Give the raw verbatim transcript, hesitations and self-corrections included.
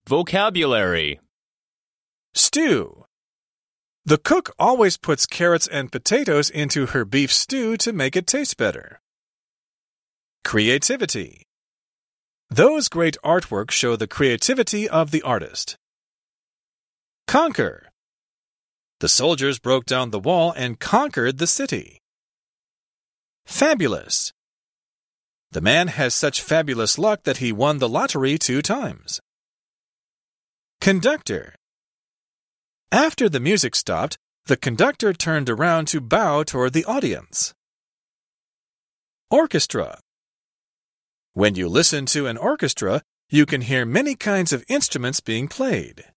Vocabulary. Stew. The cook always puts carrots and potatoes into her beef stew to make it taste better. Creativity. Those great artworks show the creativity of the artist. Conquer. The soldiers broke down the wall and conquered the city. Fabulous. The man has such fabulous luck that he won the lottery two times. Conductor. After the music stopped, the conductor turned around to bow toward the audience. Orchestra. When you listen to an orchestra, you can hear many kinds of instruments being played.